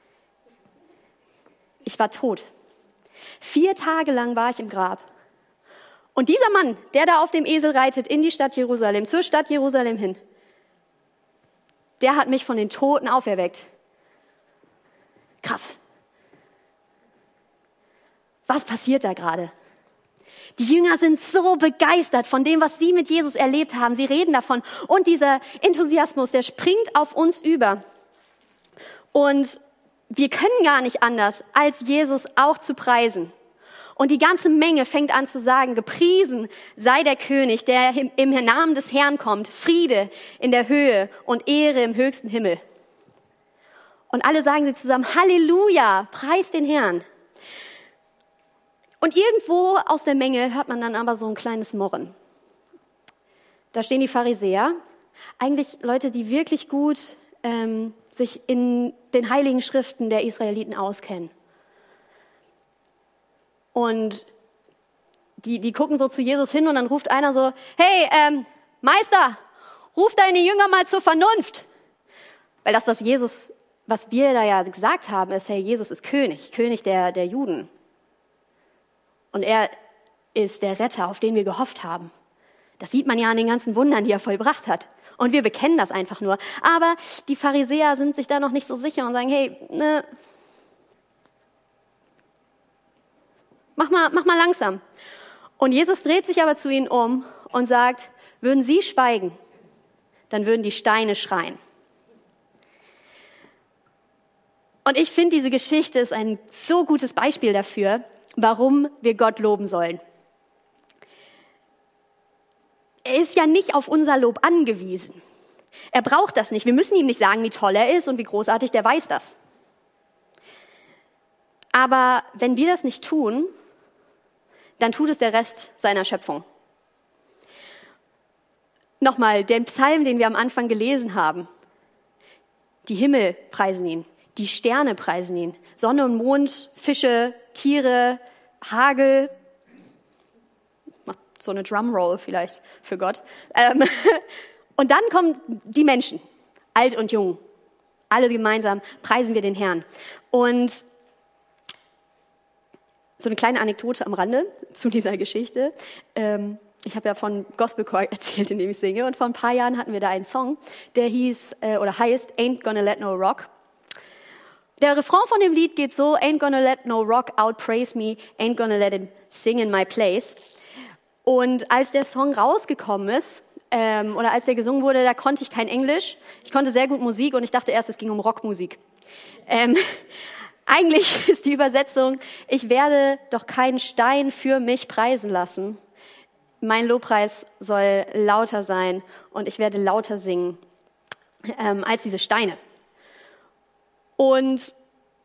ich war tot. Vier Tage lang war ich im Grab. Und dieser Mann, der da auf dem Esel reitet in die Stadt Jerusalem, zur Stadt Jerusalem hin, der hat mich von den Toten auferweckt. Krass. Was passiert da gerade? Die Jünger sind so begeistert von dem, was sie mit Jesus erlebt haben. Sie reden davon. Und dieser Enthusiasmus, der springt auf uns über. Und wir können gar nicht anders, als Jesus auch zu preisen. Und die ganze Menge fängt an zu sagen, gepriesen sei der König, der im Namen des Herrn kommt, Friede in der Höhe und Ehre im höchsten Himmel. Und alle sagen sie zusammen, Halleluja, preis den Herrn. Und irgendwo aus der Menge hört man dann aber so ein kleines Murren. Da stehen die Pharisäer, eigentlich Leute, die wirklich gut ähm, sich in den heiligen Schriften der Israeliten auskennen. Und die, die gucken so zu Jesus hin und dann ruft einer so, hey, ähm, Meister, ruf deine Jünger mal zur Vernunft. Weil das, was Jesus, was wir da ja gesagt haben, ist, hey, Jesus ist König, König der, der Juden. Und er ist der Retter, auf den wir gehofft haben. Das sieht man ja an den ganzen Wundern, die er vollbracht hat. Und wir bekennen das einfach nur. Aber die Pharisäer sind sich da noch nicht so sicher und sagen, hey, ne, Mach mal, mach mal langsam. Und Jesus dreht sich aber zu ihnen um und sagt, würden sie schweigen, dann würden die Steine schreien. Und ich finde, diese Geschichte ist ein so gutes Beispiel dafür, warum wir Gott loben sollen. Er ist ja nicht auf unser Lob angewiesen. Er braucht das nicht. Wir müssen ihm nicht sagen, wie toll er ist und wie großartig, der weiß das. Aber wenn wir das nicht tun, dann tut es der Rest seiner Schöpfung. Nochmal, den Psalm, den wir am Anfang gelesen haben. Die Himmel preisen ihn, die Sterne preisen ihn, Sonne und Mond, Fische, Tiere, Hagel. Macht so eine Drumroll vielleicht für Gott. Ähm, und dann kommen die Menschen, alt und jung. Alle gemeinsam preisen wir den Herrn. Und so eine kleine Anekdote am Rande zu dieser Geschichte. Ähm, ich habe ja von Gospelchor erzählt, in dem ich singe. Und vor ein paar Jahren hatten wir da einen Song, der hieß äh, oder heißt Ain't Gonna Let No Rock. Der Refrain von dem Lied geht so, Ain't gonna let no rock outpraise me, ain't gonna let him sing in my place. Und als der Song rausgekommen ist, ähm, oder als der gesungen wurde, da konnte ich kein Englisch. Ich konnte sehr gut Musik und ich dachte erst, es ging um Rockmusik. Ähm, Eigentlich ist die Übersetzung, ich werde doch keinen Stein für mich preisen lassen. Mein Lobpreis soll lauter sein und ich werde lauter singen ähm, als diese Steine. Und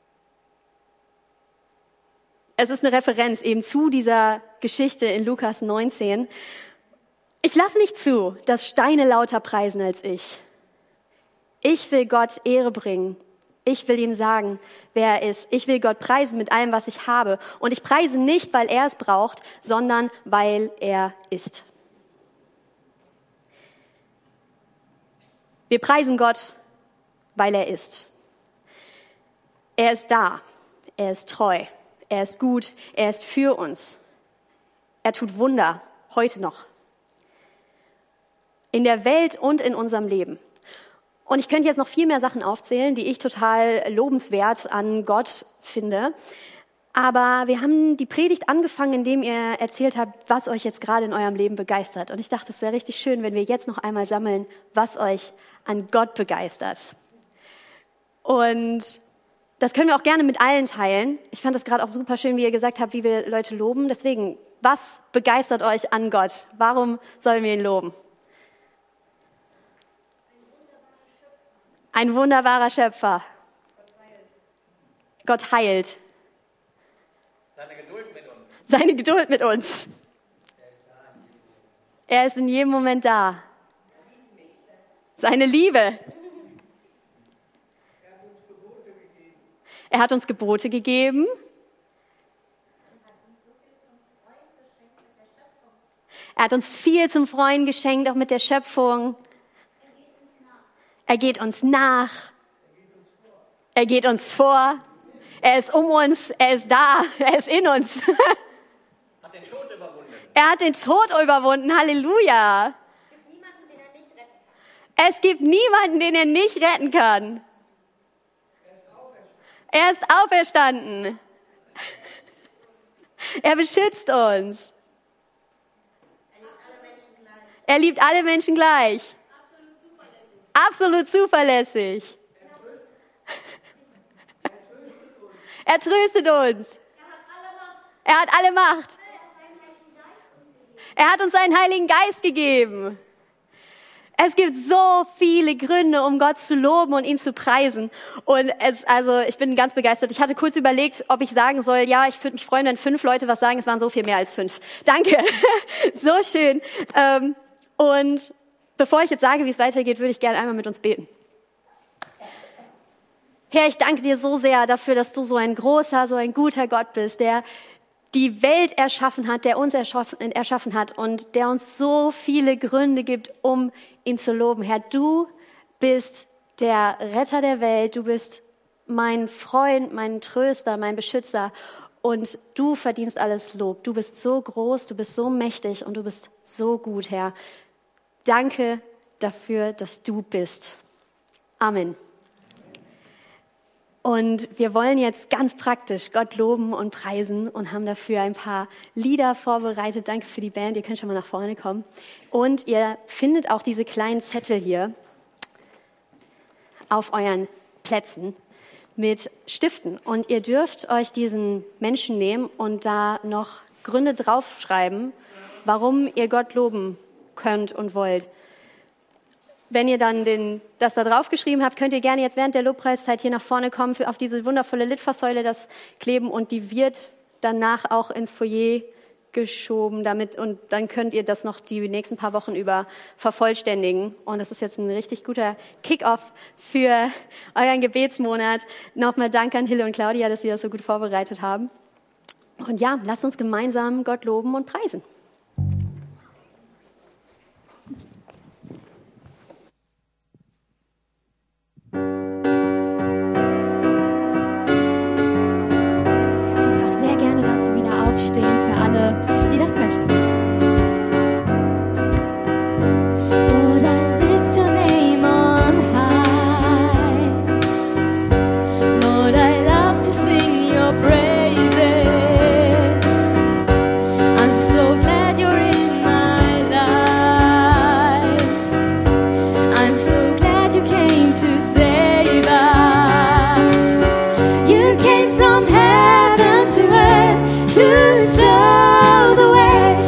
es ist eine Referenz eben zu dieser Geschichte in Lukas neunzehn. Ich lasse nicht zu, dass Steine lauter preisen als ich. Ich will Gott Ehre bringen. Ich will ihm sagen, wer er ist. Ich will Gott preisen mit allem, was ich habe. Und ich preise nicht, weil er es braucht, sondern weil er ist. Wir preisen Gott, weil er ist. Er ist da. Er ist treu. Er ist gut. Er ist für uns. Er tut Wunder, heute noch. In der Welt und in unserem Leben. Und ich könnte jetzt noch viel mehr Sachen aufzählen, die ich total lobenswert an Gott finde. Aber wir haben die Predigt angefangen, indem ihr erzählt habt, was euch jetzt gerade in eurem Leben begeistert. Und ich dachte, es wäre richtig schön, wenn wir jetzt noch einmal sammeln, was euch an Gott begeistert. Und das können wir auch gerne mit allen teilen. Ich fand das gerade auch super schön, wie ihr gesagt habt, wie wir Leute loben. Deswegen, was begeistert euch an Gott? Warum sollen wir ihn loben? Ein wunderbarer Schöpfer. Gott heilt. Seine Geduld mit uns. Seine Geduld mit uns. Er ist in jedem Moment da. Seine Liebe. Er hat uns Gebote gegeben. Er hat uns viel zum Freuen geschenkt, auch mit der Schöpfung. Er geht uns nach. Er geht uns vor. Er ist um uns. Er ist da. Er ist in uns. Hat den Tod überwunden. Er hat den Tod überwunden. Halleluja. Es gibt niemanden, den er nicht retten kann. Er ist auferstanden. Er beschützt uns. Er liebt alle Menschen gleich. Absolut zuverlässig. Er tröstet uns. Er hat alle Macht. Er hat uns seinen Heiligen Geist gegeben. Es gibt so viele Gründe, um Gott zu loben und ihn zu preisen. Und es, also, ich bin ganz begeistert. Ich hatte kurz überlegt, ob ich sagen soll, ja, ich würde mich freuen, wenn fünf Leute was sagen. Es waren so viel mehr als fünf. Danke. So schön. Und bevor ich jetzt sage, wie es weitergeht, würde ich gerne einmal mit uns beten. Herr, ich danke dir so sehr dafür, dass du so ein großer, so ein guter Gott bist, der die Welt erschaffen hat, der uns erschaffen, erschaffen hat und der uns so viele Gründe gibt, um ihn zu loben. Herr, du bist der Retter der Welt, du bist mein Freund, mein Tröster, mein Beschützer und du verdienst alles Lob. Du bist so groß, du bist so mächtig und du bist so gut, Herr. Danke dafür, dass du bist. Amen. Und wir wollen jetzt ganz praktisch Gott loben und preisen und haben dafür ein paar Lieder vorbereitet. Danke für die Band, ihr könnt schon mal nach vorne kommen. Und ihr findet auch diese kleinen Zettel hier auf euren Plätzen mit Stiften. Und ihr dürft euch diesen Menschen nehmen und da noch Gründe draufschreiben, warum ihr Gott loben könnt und wollt. Wenn ihr dann den, das da drauf geschrieben habt, könnt ihr gerne jetzt während der Lobpreiszeit hier nach vorne kommen, für, auf diese wundervolle Litfaßsäule das kleben und die wird danach auch ins Foyer geschoben damit und dann könnt ihr das noch die nächsten paar Wochen über vervollständigen. Und das ist jetzt ein richtig guter Kick-Off für euren Gebetsmonat. Nochmal Dank an Hille und Claudia, dass sie das so gut vorbereitet haben. Und ja, lasst uns gemeinsam Gott loben und preisen. Stehen für alle, die das möchten. Lord, I lift your name on high. Lord, I love to sing your praises. I'm so glad you're in my life. I'm so glad you came to save us. You came from heaven to earth to show the way.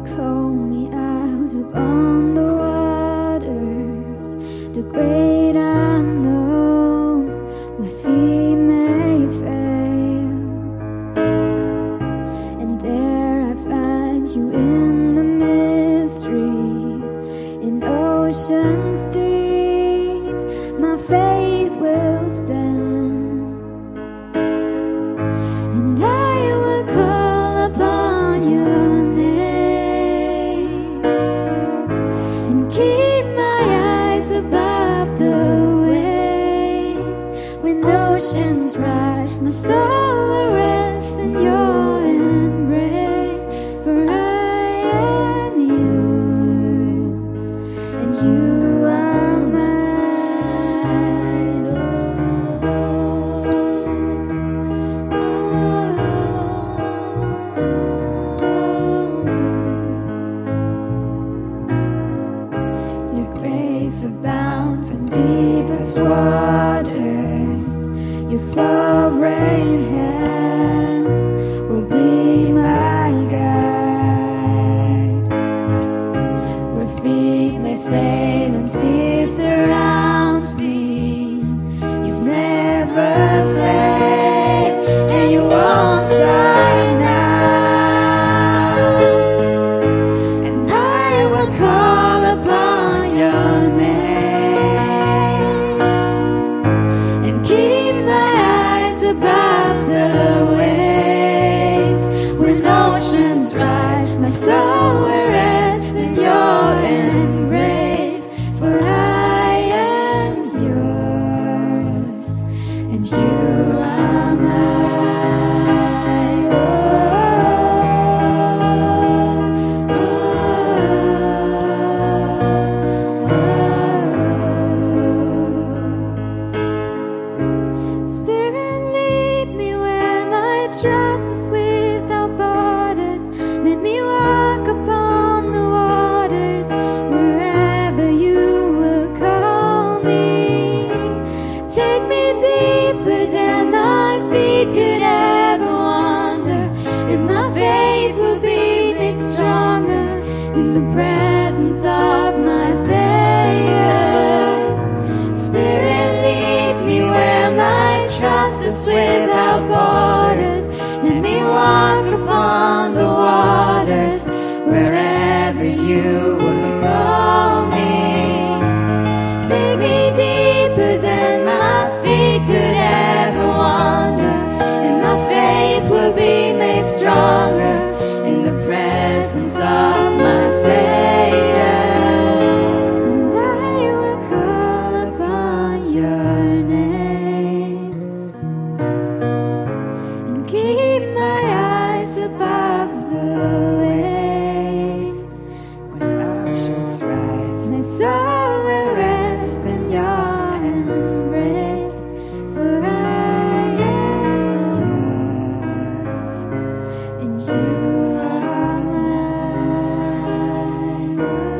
call me out upon the waters, the great unknown, where feet may fail. And there I find you in the mystery, in oceans deep, my faith will stand. And I will call upon your name and keep my eyes above the waves. When oceans rise, my soul will rest in your embrace. For I am yours, and you are mine. Your grace abounds in deepest waters. Your sovereign hands will be my guide. Where feet may fail and fear surrounds me, you've never failed, and you won't start now. And I will call upon your name and keep my eyes above the waves. When oceans rise, my soul will rest in your embrace. For I am yours, and you are mine. Oh, oh, oh. Spirit, lead me where my trust is without borders. Let me walk upon the waters, wherever you will call me. Take me deeper than my feet could ever wander, and my faith will be made stronger in the presence of my Savior. Spirit, lead me where my trust is without borders. Let me walk upon the waters, wherever you would call me. Take me deeper than my feet could ever wander, and my faith will be made stronger in the presence of my Savior. And I will call upon your name and keep my eyes above the waves. When oceans rise, my soul will rest in your embrace. For I am yours, and you are mine.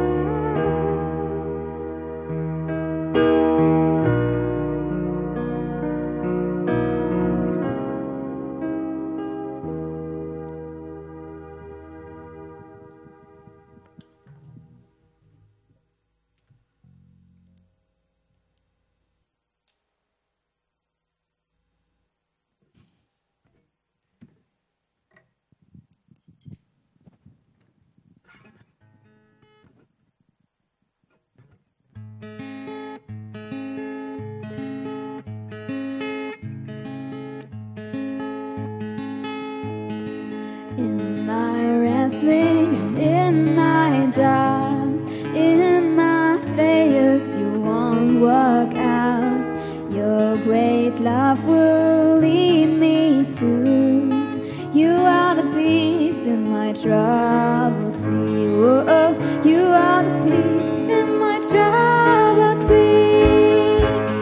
In my wrestling and in my doubts, in my failures, you won't work out. Your great love will lead me through. You are the peace in my troubled sea. Whoa, you are the peace in my troubled sea.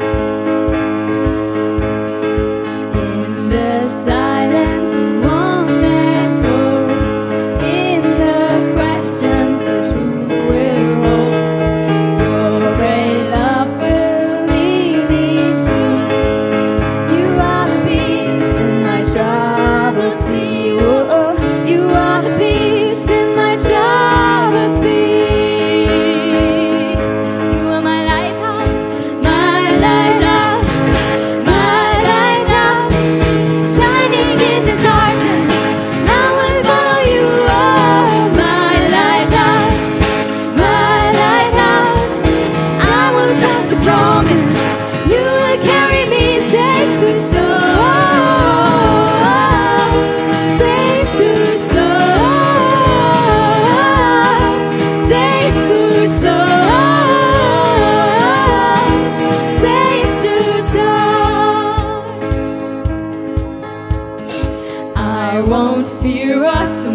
In the silence, you won't let go. In the questions, your truth will hold. Your great love will lead me through. You are the peace in my troubled sea. Oh, you are the peace in my troubled sea.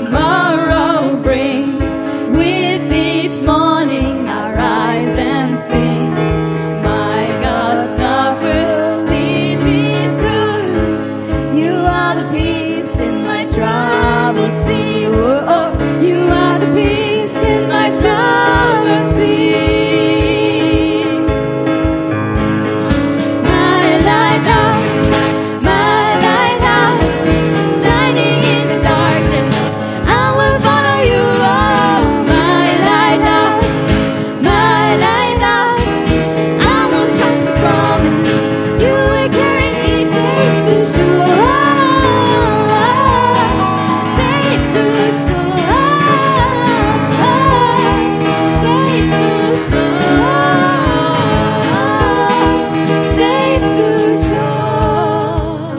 tomorrow brings. With each morning I rise and sing. My God's love will lead me through. You are the peace in my troubled sea. Oh, you are the peace in my troubled sea. My lighthouse, my lighthouse, shining in the darkness, I will follow you. Oh, my lighthouse, my lighthouse, I will trust the promise. You will carry me safe to shore, safe to shore, safe to shore, safe to shore.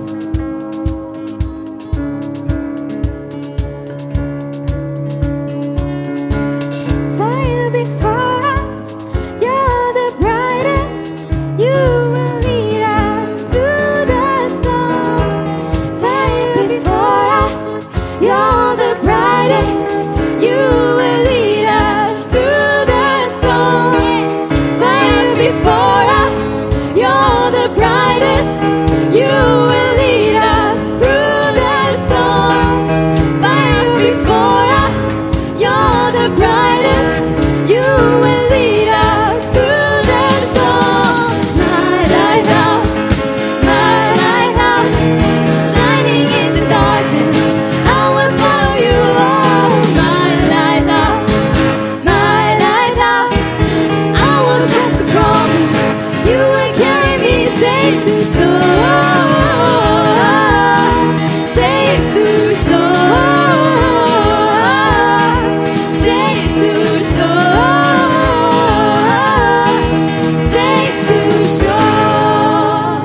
Fire before us, you're the brightest. You will lead us through the storm. Fire before us, you're the brightest. You will lead us through the storm. Fire before us, you're the brightest. You will lead us through the storm. Fire before us, you're the brightest. You will lead us through the storm. My lighthouse, my lighthouse, shining in the darkness, I will follow you. Oh, my lighthouse, my lighthouse, I will trust the promise. You will carry me safe to shore, safe to shore, safe to shore, safe to shore.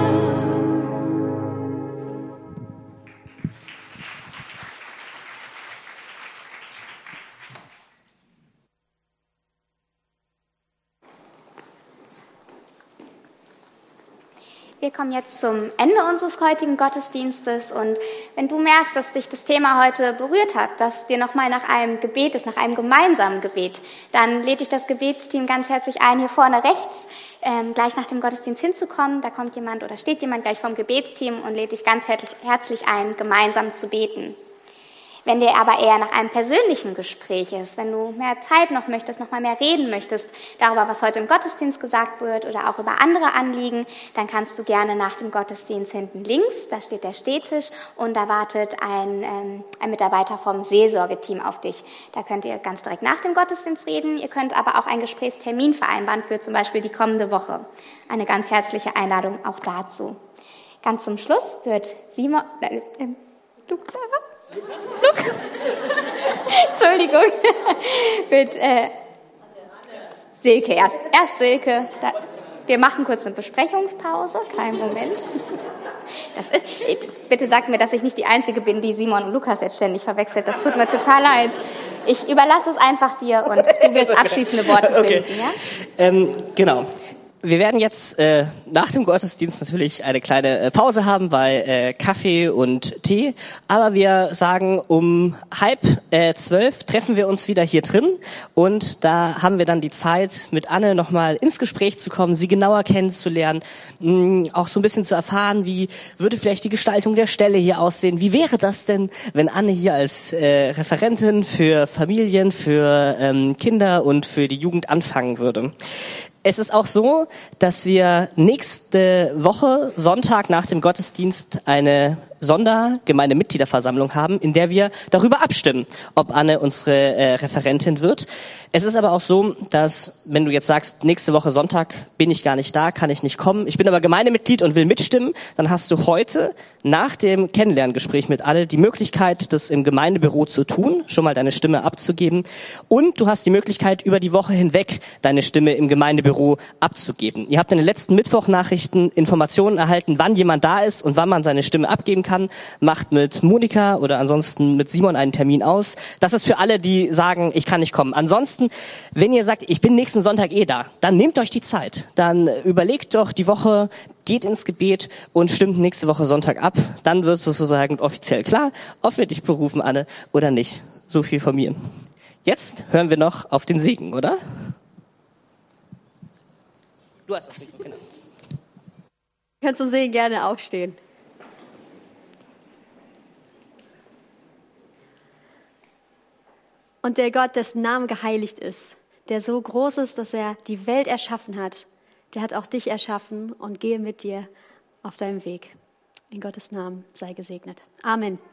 Wir kommen jetzt zum Ende unseres heutigen Gottesdienstes und wenn du merkst, dass dich das Thema heute berührt hat, dass dir nochmal nach einem Gebet ist, nach einem gemeinsamen Gebet, dann lädt dich das Gebetsteam ganz herzlich ein, hier vorne rechts ähm, gleich nach dem Gottesdienst hinzukommen. Da kommt jemand oder steht jemand gleich vom Gebetsteam und lädt dich ganz herzlich, herzlich ein, gemeinsam zu beten. Wenn dir aber eher nach einem persönlichen Gespräch ist, wenn du mehr Zeit noch möchtest, noch mal mehr reden möchtest darüber, was heute im Gottesdienst gesagt wird oder auch über andere Anliegen, dann kannst du gerne nach dem Gottesdienst hinten links, da steht der Stehtisch und da wartet ein, ähm, ein Mitarbeiter vom Seelsorgeteam auf dich. Da könnt ihr ganz direkt nach dem Gottesdienst reden. Ihr könnt aber auch einen Gesprächstermin vereinbaren für zum Beispiel die kommende Woche. Eine ganz herzliche Einladung auch dazu. Ganz zum Schluss wird Simon... Äh, äh, Luke, Luke. Entschuldigung. Wird äh, Silke, erst, erst Silke. Da, wir machen kurz eine Besprechungspause. Kleinen Moment. Das ist, bitte sagt mir, dass ich nicht die Einzige bin, die Simon und Lukas jetzt ständig verwechselt. Das tut mir total leid. Ich überlasse es einfach dir und du wirst abschließende Worte finden. Okay. Ja? Ähm, genau. Wir werden jetzt äh, nach dem Gottesdienst natürlich eine kleine äh, Pause haben bei äh, Kaffee und Tee, aber wir sagen, um halb äh, zwölf treffen wir uns wieder hier drin und da haben wir dann die Zeit, mit Anne nochmal ins Gespräch zu kommen, sie genauer kennenzulernen, mh, auch so ein bisschen zu erfahren, wie würde vielleicht die Gestaltung der Stelle hier aussehen, wie wäre das denn, wenn Anne hier als äh, Referentin für Familien, für ähm, Kinder und für die Jugend anfangen würde. Es ist auch so, dass wir nächste Woche, Sonntag nach dem Gottesdienst, eine Sondergemeindemitgliederversammlung haben, in der wir darüber abstimmen, ob Anne unsere äh, Referentin wird. Es ist aber auch so, dass, wenn du jetzt sagst, nächste Woche Sonntag bin ich gar nicht da, kann ich nicht kommen, ich bin aber Gemeindemitglied und will mitstimmen, dann hast du heute nach dem Kennenlerngespräch mit Anne die Möglichkeit, das im Gemeindebüro zu tun, schon mal deine Stimme abzugeben, und du hast die Möglichkeit, über die Woche hinweg deine Stimme im Gemeindebüro abzugeben. Ihr habt in den letzten Mittwochnachrichten Informationen erhalten, wann jemand da ist und wann man seine Stimme abgeben kann. Macht mit Monika oder ansonsten mit Simon einen Termin aus. Das ist für alle, die sagen, ich kann nicht kommen. Ansonsten, wenn ihr sagt, ich bin nächsten Sonntag eh da, dann nehmt euch die Zeit. Dann überlegt doch die Woche, geht ins Gebet und stimmt nächste Woche Sonntag ab. Dann wird sozusagen offiziell klar, ob wir dich berufen, Anne, oder nicht. So viel von mir. Jetzt hören wir noch auf den Segen, oder? Du hast das Mikro, genau. Ihr könnt zum Segen gerne aufstehen. Und der Gott, dessen Name geheiligt ist, der so groß ist, dass er die Welt erschaffen hat, der hat auch dich erschaffen und gehe mit dir auf deinem Weg. In Gottes Namen sei gesegnet. Amen.